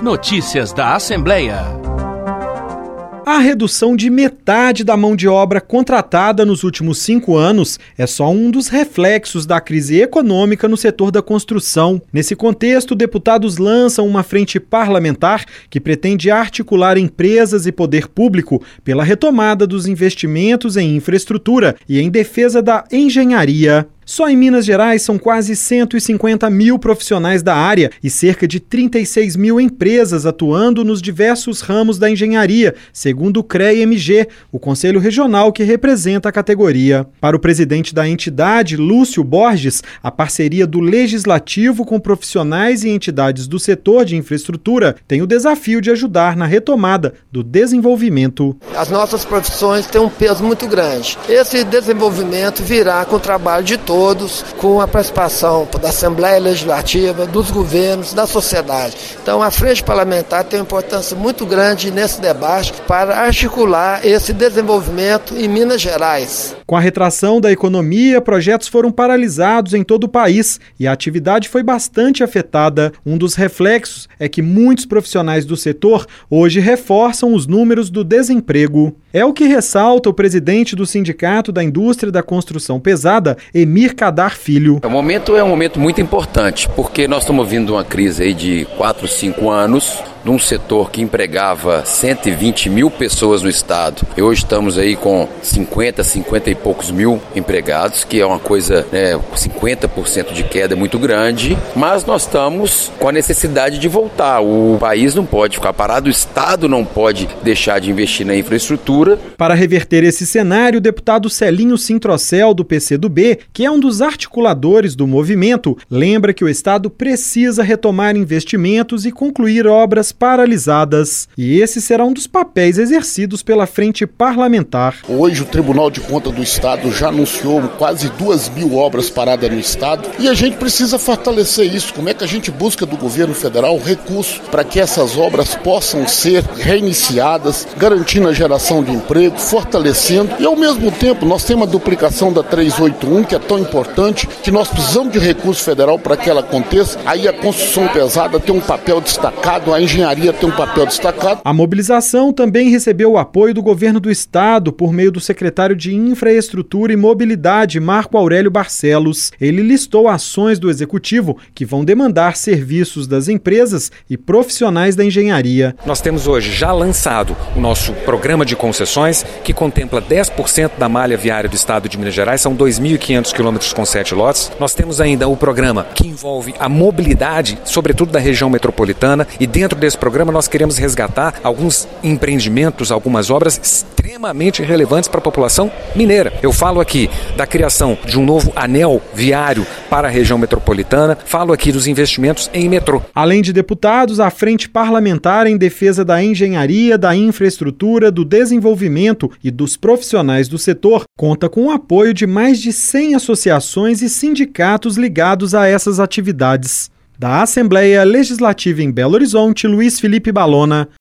Notícias da Assembleia. A redução de metade da mão de obra contratada nos últimos 5 anos é só um dos reflexos da crise econômica no setor da construção. Nesse contexto, deputados lançam uma frente parlamentar que pretende articular empresas e poder público pela retomada dos investimentos em infraestrutura e em defesa da engenharia. Só em Minas Gerais são quase 150 mil profissionais da área e cerca de 36 mil empresas atuando nos diversos ramos da engenharia, segundo o CREA-MG, o Conselho Regional que representa a categoria. Para o presidente da entidade, Lúcio Borges, a parceria do Legislativo com profissionais e entidades do setor de infraestrutura tem o desafio de ajudar na retomada do desenvolvimento. As nossas profissões têm um peso muito grande. Esse desenvolvimento virá com o trabalho de todos, com a participação da Assembleia Legislativa, dos governos, da sociedade. Então, a frente parlamentar tem uma importância muito grande nesse debate para articular esse desenvolvimento em Minas Gerais. Com a retração da economia, projetos foram paralisados em todo o país e a atividade foi bastante afetada. Um dos reflexos é que muitos profissionais do setor hoje reforçam os números do desemprego. É o que ressalta o presidente do Sindicato da Indústria da Construção Pesada, Emir Kadar Filho. O momento é um momento muito importante, porque nós estamos vindo uma crise aí de 4, 5 anos, de um setor que empregava 120 mil pessoas no estado. E hoje estamos aí com 50 e poucos mil empregados, que é uma coisa, 50% de queda é muito grande, mas nós estamos com a necessidade de voltar. O país não pode ficar parado, o estado não pode deixar de investir na infraestrutura. Para reverter esse cenário, o deputado Celinho Sintrocel, do PCdoB, que é um dos articuladores do movimento, lembra que o estado precisa retomar investimentos e concluir obras paralisadas. E esse será um dos papéis exercidos pela frente parlamentar. Hoje o Tribunal de Contas do Estado já anunciou quase 2.000 obras paradas no estado e a gente precisa fortalecer isso. Como é que a gente busca do governo federal recursos para que essas obras possam ser reiniciadas, garantindo a geração de emprego, fortalecendo, e ao mesmo tempo nós temos a duplicação da 381, que é tão importante, que nós precisamos de recurso federal para que ela aconteça. Aí a construção pesada tem um papel destacado, a engenharia tem um papel destacado. A mobilização também recebeu o apoio do governo do estado por meio do secretário de Infraestrutura e Mobilidade, Marco Aurélio Barcelos. Ele listou ações do executivo que vão demandar serviços das empresas e profissionais da engenharia. Nós temos hoje já lançado o nosso programa de concessões, que contempla 10% da malha viária do estado de Minas Gerais, são 2.500 quilômetros com 7 lotes. Nós temos ainda o programa que envolve a mobilidade, sobretudo da região metropolitana, e dentro desse programa nós queremos resgatar alguns empreendimentos, algumas obras extremamente relevantes para a população mineira. Eu falo aqui da criação de um novo anel viário para a região metropolitana, falo aqui dos investimentos em metrô. Além de deputados, a frente parlamentar em defesa da engenharia, da infraestrutura, do desenvolvimento e dos profissionais do setor conta com o apoio de mais de 100 associações e sindicatos ligados a essas atividades. Da Assembleia Legislativa em Belo Horizonte, Luiz Felipe Balona.